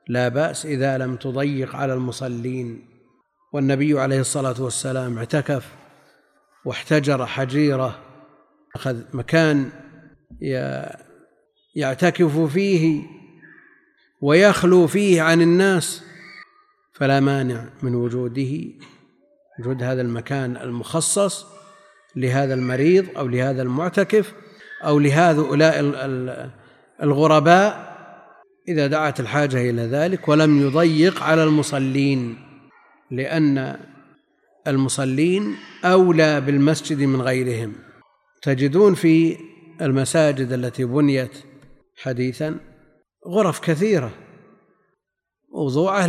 لا بأس إذا لم تضيق على المصلين. والنبي عليه الصلاة والسلام اعتكف واحتجر حجيرة، أخذ مكان يعتكف فيه ويخلو فيه عن الناس، فلا مانع من وجوده وجود هذا المكان المخصص لهذا المريض أو لهذا المعتكف أو لهؤلاء الغرباء إذا دعت الحاجة إلى ذلك، ولم يضيق على المصلين، لأن المصلين أولى بالمسجد من غيرهم. تجدون في المساجد التي بنيت حديثا غرف كثيرة موضوعة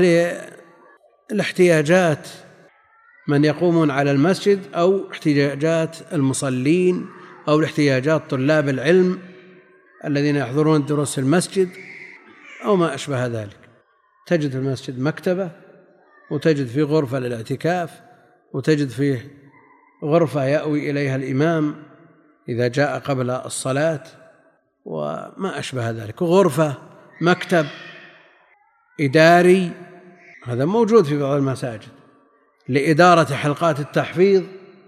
للاحتياجات من يقومون على المسجد أو احتياجات المصلين أو احتياجات طلاب العلم الذين يحضرون الدروس في المسجد أو ما أشبه ذلك. تجد في المسجد مكتبة، وتجد فيه غرفة للاعتكاف، وتجد فيه غرفة يأوي إليها الإمام إذا جاء قبل الصلاة وما أشبه ذلك، غرفة مكتب إداري، هذا موجود في بعض المساجد لإدارة حلقات التحفيظ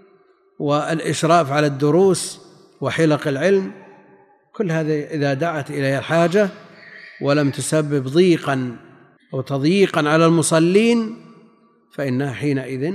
والإشراف على الدروس وحلق العلم. كل هذا إذا دعت إليه الحاجة ولم تسبب ضيقا أو تضييقا على المصلين فإنها حينئذ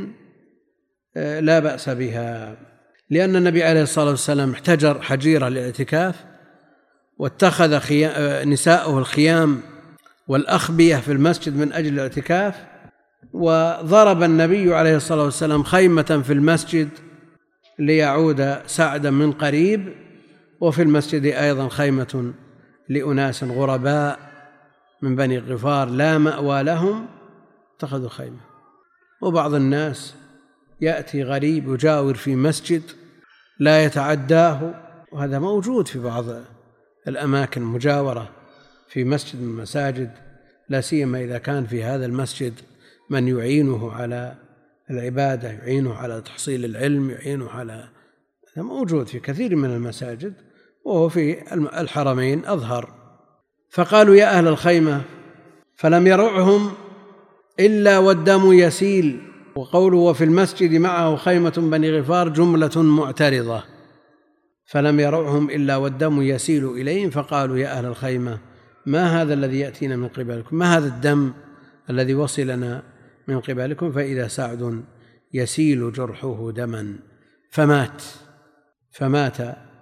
لا بأس بها، لأن النبي عليه الصلاة والسلام احتجر حجيرة للاعتكاف، واتخذ نساءه الخيام والأخبية في المسجد من أجل الاعتكاف، وضرب النبي عليه الصلاة والسلام خيمة في المسجد ليعود سعدا من قريب، وفي المسجد أيضا خيمة لأناس غرباء من بني غفار لا مأوى لهم اتخذوا خيمة. وبعض الناس يأتي غريب يجاور في مسجد لا يتعداه، وهذا موجود في بعض الأماكن المجاورة في مسجد من المساجد، لا سيما إذا كان في هذا المسجد من يعينه على العبادة، يعينه على تحصيل العلم، يعينه على، هذا موجود في كثير من المساجد وهو في الحرمين أظهر. فقالوا يا أهل الخيمة، فلم يرعهم إلا والدم يسيل. وقوله وفي المسجد معه خيمة بني غفار جملة معترضة، فلم يرعهم إلا والدم يسيل إليهم، فقالوا يا أهل الخيمة ما هذا الذي يأتينا من قبلكم، ما هذا الدم الذي وصلنا من قبلكم؟ فإذا سعد يسيل جرحه دما، فمات فمات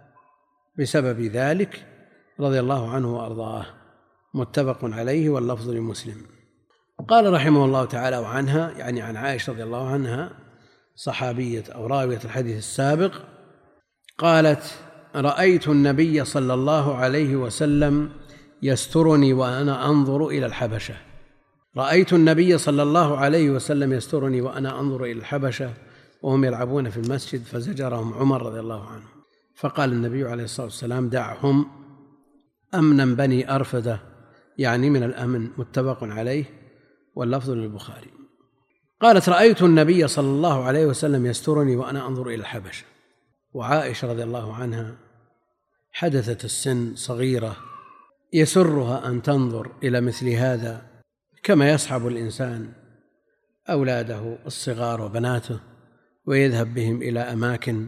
بسبب ذلك رضي الله عنه وأرضاه. متفق عليه واللفظ لمسلم. قال رحمه الله تعالى وعنها، يعني عن عائشة رضي الله عنها صحابية أو راوية الحديث السابق، قالت رأيت النبي صلى الله عليه وسلم يسترني وأنا أنظر إلى الحبشة. رأيت النبي صلى الله عليه وسلم يسترني وأنا أنظر إلى الحبشة وهم يلعبون في المسجد، فزجرهم عمر رضي الله عنه، فقال النبي عليه الصلاة والسلام دعهم أمنا بني أرفدة، يعني من الأمن. متفق عليه واللفظ للبخاري. قالت رأيت النبي صلى الله عليه وسلم يسترني وأنا أنظر إلى الحبشة. وعائشة رضي الله عنها حدثة السن صغيرة يسرها أن تنظر إلى مثل هذا، كما يسحب الإنسان أولاده الصغار وبناته ويذهب بهم إلى أماكن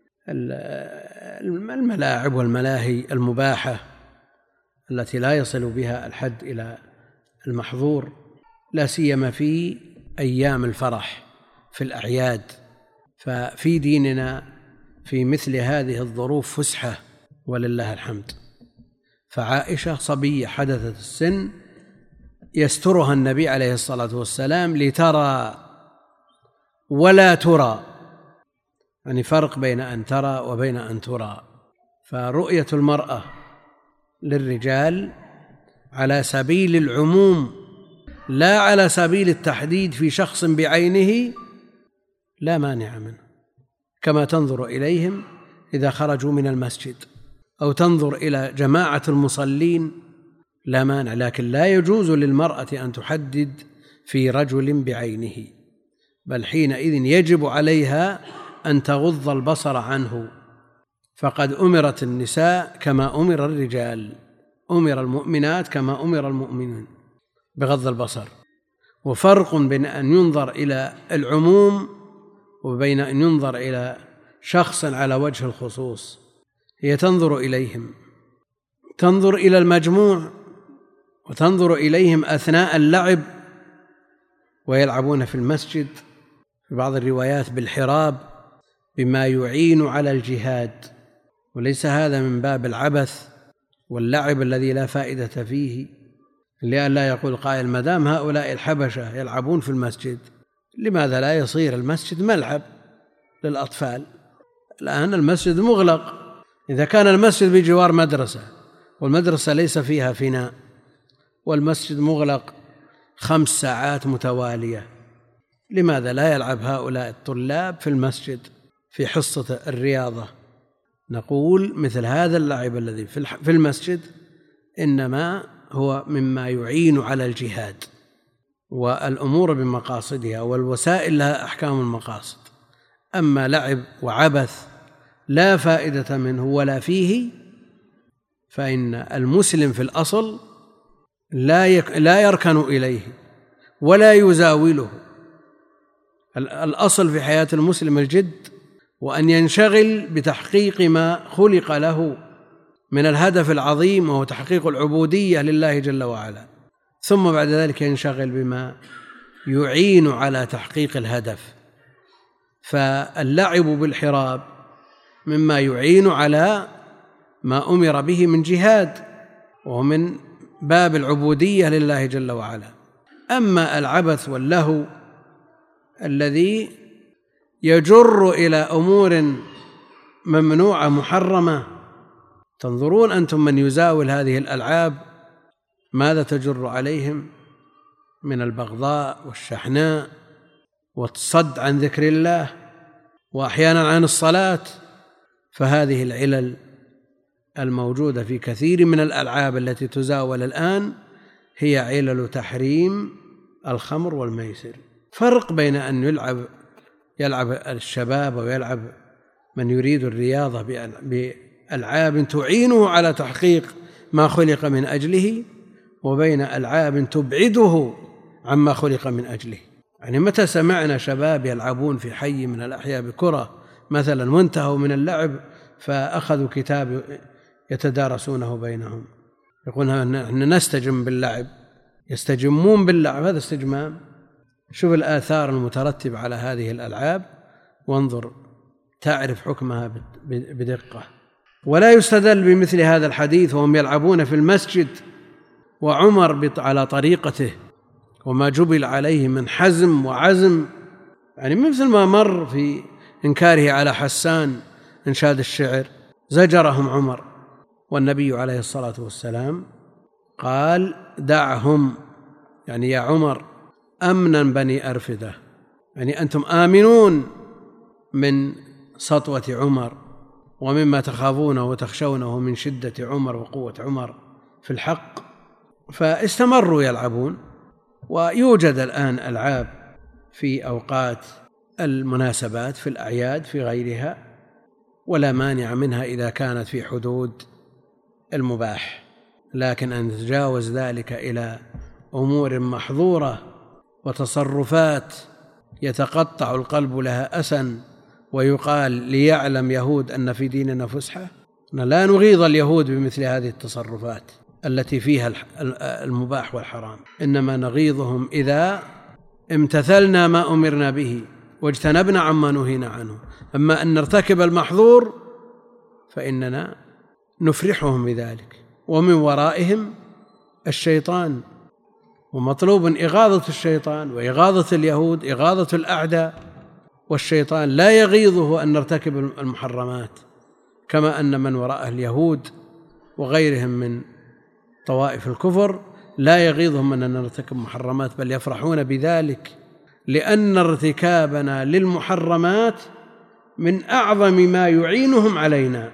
الملاعب والملاهي المباحة التي لا يصل بها الحد إلى المحظور، لا سيما في أيام الفرح في الأعياد. ففي ديننا في مثل هذه الظروف فسحة ولله الحمد. فعائشة صبية حدثت السن يسترها النبي عليه الصلاة والسلام لترى ولا ترى، يعني فرق بين أن ترى وبين أن ترى. فرؤية المرأة للرجال على سبيل العموم لا على سبيل التحديد في شخص بعينه لا مانع منه، كما تنظر إليهم إذا خرجوا من المسجد أو تنظر إلى جماعة المصلين لا مانع، لكن لا يجوز للمرأة أن تحدد في رجل بعينه، بل حينئذ يجب عليها أن تغض البصر عنه. فقد أمرت النساء كما أمر الرجال، أمر المؤمنات كما أمر المؤمنون. بغض البصر. وفرق بين أن ينظر إلى العموم وبين أن ينظر إلى شخص على وجه الخصوص. هي تنظر إليهم، تنظر إلى المجموع وتنظر إليهم أثناء اللعب ويلعبون في المسجد، في بعض الروايات بالحراب بما يعين على الجهاد، وليس هذا من باب العبث واللعب الذي لا فائدة فيه، لئلا يقول قائل ما دام هؤلاء الحبشة يلعبون في المسجد لماذا لا يصير المسجد ملعب للأطفال؟ الآن المسجد مغلق. إذا كان المسجد بجوار مدرسة والمدرسة ليس فيها فناء والمسجد مغلق خمس ساعات متوالية، لماذا لا يلعب هؤلاء الطلاب في المسجد في حصة الرياضة؟ نقول مثل هذا اللعب الذي في المسجد إنما هو مما يعين على الجهاد والأمور بمقاصدها، والوسائل لها أحكام المقاصد. أما لعب وعبث لا فائدة منه ولا فيه، فإن المسلم في الأصل لا يك... لا يركن إليه ولا يزاوله. الأصل في حياة المسلم الجد، وأن ينشغل بتحقيق ما خلق له من الهدف العظيم وهو تحقيق العبودية لله جل وعلا، ثم بعد ذلك ينشغل بما يعين على تحقيق الهدف. فاللعب بالحراب مما يعين على ما أمر به من جهاد وهو من باب العبودية لله جل وعلا. أما العبث واللهو الذي يجر إلى أمور ممنوعة محرمة، تنظرون أنتم من يزاول هذه الألعاب ماذا تجر عليهم من البغضاء والشحناء والصد عن ذكر الله وأحيانا عن الصلاة. فهذه العلل الموجودة في كثير من الألعاب التي تزاول الآن هي علل تحريم الخمر والميسر. فرق بين أن يلعب يلعب الشباب ويلعب من يريد الرياضة بألعاب تعينه على تحقيق ما خلق من أجله، وبين ألعاب تبعده عما خلق من أجله. يعني متى سمعنا شباب يلعبون في حي من الأحياء بكرة مثلا وانتهوا من اللعب فأخذوا كتاب يتدارسونه بينهم، يقولون نحن نستجم باللعب، يستجمون باللعب، هذا استجمام. شوف الآثار المترتبة على هذه الألعاب وانظر تعرف حكمها بدقة. ولا يستدل بمثل هذا الحديث وهم يلعبون في المسجد وعمر على طريقته وما جبل عليه من حزم وعزم، يعني مثل ما مر في إنكاره على حسان إنشاد الشعر زجرهم عمر، والنبي عليه الصلاة والسلام قال دعهم، يعني يا عمر أمنا بني أرفدة، يعني أنتم آمنون من سطوة عمر ومما تخافونه وتخشونه من شدة عمر وقوة عمر في الحق. فاستمروا يلعبون، ويوجد الآن ألعاب في أوقات المناسبات في الأعياد في غيرها، ولا مانع منها إذا كانت في حدود المباح، لكن أن تتجاوز ذلك إلى أمور محظورة وتصرفات يتقطع القلب لها أسا ويقال ليعلم يهود أن في ديننا فسحة، لا نغيظ اليهود بمثل هذه التصرفات التي فيها المباح والحرام، إنما نغيظهم إذا امتثلنا ما أمرنا به واجتنبنا عما نهينا عنه. أما أن نرتكب المحظور فإننا نفرحهم بذلك، ومن ورائهم الشيطان، ومطلوب إغاظة الشيطان وإغاظة اليهود، إغاظة الأعداء، والشيطان لا يغيظه أن نرتكب المحرمات، كما أن من وراء اليهود وغيرهم من طوائف الكفر لا يغيظهم أن نرتكب محرمات، بل يفرحون بذلك، لأن ارتكابنا للمحرمات من أعظم ما يعينهم علينا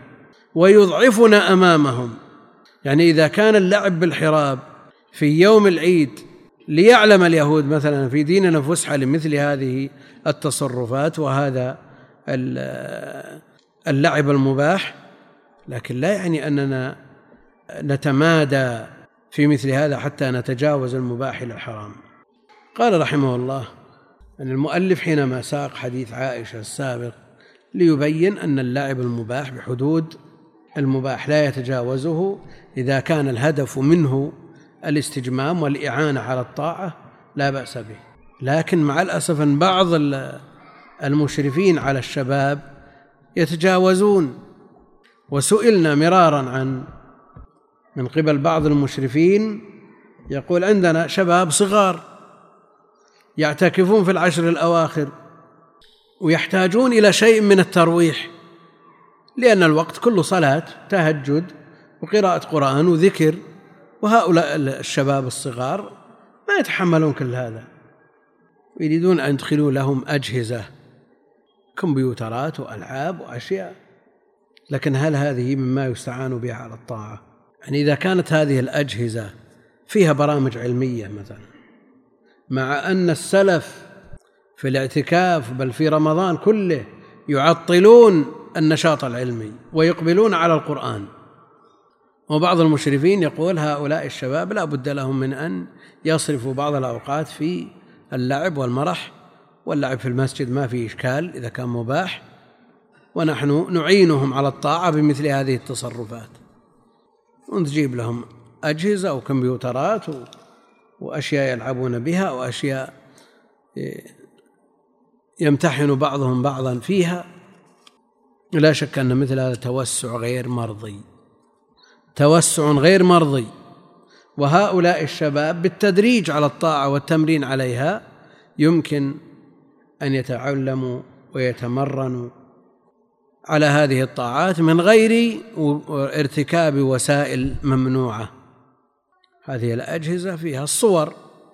ويضعفنا أمامهم. يعني إذا كان اللعب بالحراب في يوم العيد ليعلم اليهود مثلا في ديننا فسحة لمثل هذه التصرفات وهذا اللعب المباح، لكن لا يعني أننا نتمادى في مثل هذا حتى نتجاوز المباح إلى الحرام. قال رحمه الله أن المؤلف حينما ساق حديث عائشة السابق ليبين أن اللعب المباح بحدود المباح لا يتجاوزه إذا كان الهدف منه الاستجمام والإعانة على الطاعة لا بأس به. لكن مع الأسف أن بعض المشرفين على الشباب يتجاوزون، وسئلنا مرارا عن من قبل بعض المشرفين يقول عندنا شباب صغار يعتكفون في العشر الأواخر ويحتاجون إلى شيء من الترويح، لأن الوقت كله صلاة تهجد وقراءة قرآن وذكر، وهؤلاء الشباب الصغار ما يتحملون كل هذا، يريدون أن يدخلوا لهم أجهزة كمبيوترات وألعاب وأشياء. لكن هل هذه مما يستعان بها على الطاعة؟ يعني إذا كانت هذه الأجهزة فيها برامج علمية مثلا، مع أن السلف في الاعتكاف بل في رمضان كله يعطلون النشاط العلمي ويقبلون على القرآن، وبعض المشرفين يقول هؤلاء الشباب لا بد لهم من أن يصرفوا بعض الأوقات في اللعب والمرح، واللعب في المسجد ما فيه إشكال إذا كان مباح، ونحن نعينهم على الطاعة بمثل هذه التصرفات، ونجيب لهم أجهزة وكمبيوترات وأشياء يلعبون بها وأشياء يمتحن بعضهم بعضا فيها. لا شك أن مثل هذا توسع غير مرضي، توسع غير مرضي. وهؤلاء الشباب بالتدريج على الطاعة والتمرين عليها يمكن أن يتعلموا ويتمرنوا على هذه الطاعات من غير ارتكاب وسائل ممنوعة. هذه الأجهزة فيها الصور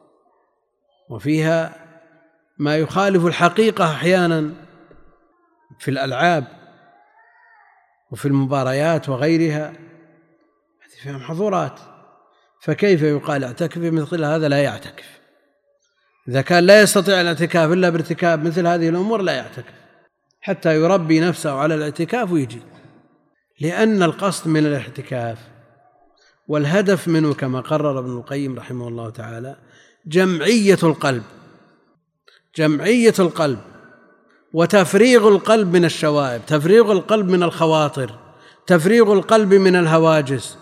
وفيها ما يخالف الحقيقة أحيانا في الألعاب وفي المباريات وغيرها، هذه فيها محظورات، فكيف يقال اعتكف مثل هذا؟ لا يعتكف. إذا كان لا يستطيع الاعتكاف إلا بارتكاب مثل هذه الأمور لا يعتكف حتى يربي نفسه على الاعتكاف ويجي، لأن القصد من الاعتكاف والهدف منه كما قرر ابن القيم رحمه الله تعالى جمعية القلب، جمعية القلب وتفريغ القلب من الشوائب، تفريغ القلب من الخواطر، تفريغ القلب من الهواجس،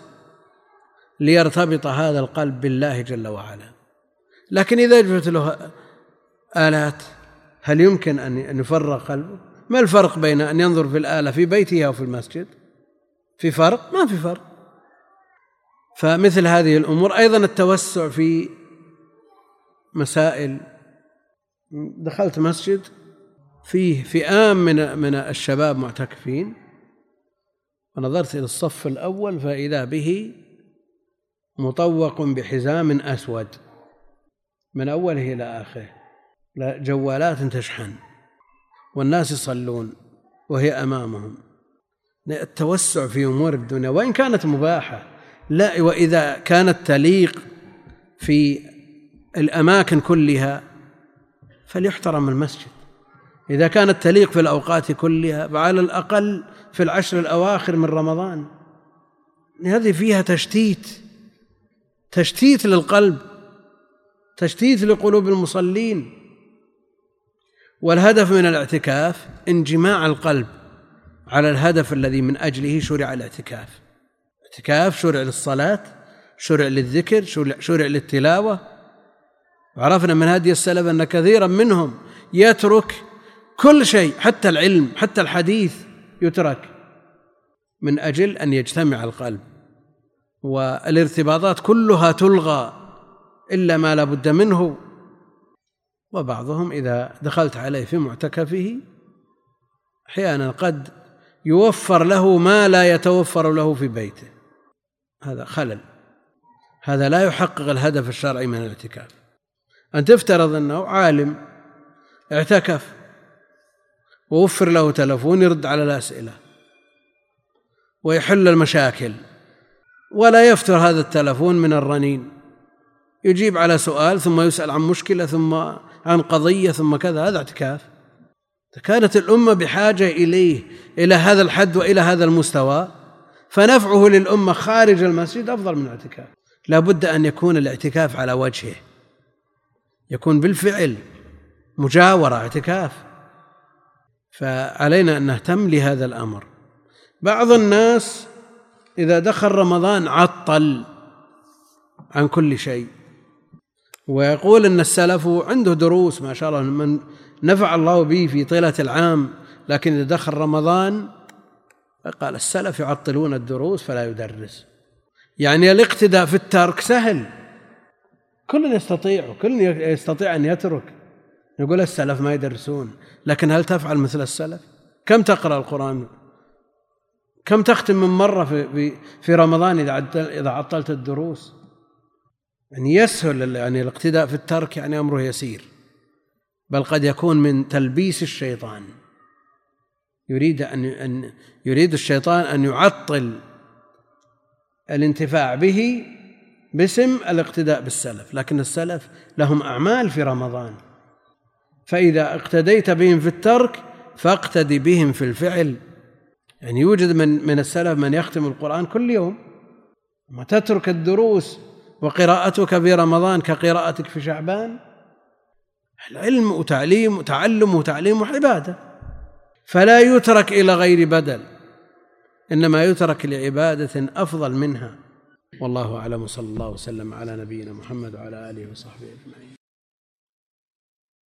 ليرتبط هذا القلب بالله جل وعلا. لكن إذا جبت له آلات هل يمكن أن يفرغ قلبه؟ ما الفرق بين أن ينظر في الآلة في بيته أو في المسجد؟ في فرق؟ ما في فرق. فمثل هذه الأمور أيضا التوسع في مسائل. دخلت مسجد فيه فئام من من الشباب معتكفين، ونظرت إلى الصف الأول فإذا به مطوق بحزام أسود من أوله إلى آخره، جوالات تشحن والناس يصلون وهي أمامهم. التوسع في أمور الدنيا وإن كانت مباحة، لا، وإذا كانت تليق في الأماكن كلها فليحترم المسجد. إذا كانت تليق في الأوقات كلها فعلى الأقل في العشر الأواخر من رمضان. هذه فيها تشتيت، تشتيت للقلب، تشتيت لقلوب المصلين. والهدف من الاعتكاف انجماع القلب على الهدف الذي من أجله شرع الاعتكاف. الاعتكاف شرع للصلاة، شرع للذكر، شرع للتلاوة. وعرفنا من هدي السلف أن كثيرا منهم يترك كل شيء، حتى العلم حتى الحديث يترك من أجل أن يجتمع القلب، والارتباطات كلها تلغى إلا ما لا بد منه. وبعضهم إذا دخلت عليه في معتكفه أحيانا قد يوفر له ما لا يتوفر له في بيته، هذا خلل، هذا لا يحقق الهدف الشرعي من الاعتكاف. أن تفترض أنه عالم اعتكف ووفر له تلفون يرد على الأسئلة ويحل المشاكل، ولا يفتر هذا التلفون من الرنين، يجيب على سؤال ثم يسأل عن مشكلة ثم عن قضية ثم كذا، هذا اعتكاف. كانت الأمة بحاجة إليه إلى هذا الحد وإلى هذا المستوى، فنفعه للأمة خارج المسجد أفضل من الاعتكاف. لا بد أن يكون الاعتكاف على وجهه، يكون بالفعل مجاورة اعتكاف، فعلينا أن نهتم لهذا الأمر. بعض الناس إذا دخل رمضان عطل عن كل شيء، ويقول أن السلف عنده دروس ما شاء الله من نفع الله به في طيلة العام، لكن إذا دخل رمضان قال السلف يعطلون الدروس فلا يدرس. يعني الاقتداء في الترك سهل، كل يستطيع كل يستطيع أن يترك. يقول السلف ما يدرسون، لكن هل تفعل مثل السلف؟ كم تقرأ القرآن؟ كم تختم من مرة في في رمضان إذا عطلت الدروس؟ يعني يسهل يعني الاقتداء في الترك، يعني أمره يسير، بل قد يكون من تلبيس الشيطان. يريد أن يريد الشيطان أن يعطل الانتفاع به باسم الاقتداء بالسلف، لكن السلف لهم أعمال في رمضان، فإذا اقتديت بهم في الترك فاقتدي بهم في الفعل. يعني يوجد من من السلف من يختم القرآن كل يوم، ما تترك الدروس وقراءتك في رمضان كقراءتك في شعبان. العلم وتعليم وتعلم وتعليم عبادة، فلا يترك إلى غير بدل، إنما يترك لعبادة أفضل منها. والله أعلم، صلى الله وسلم على نبينا محمد وعلى آله وصحبه أجمعين.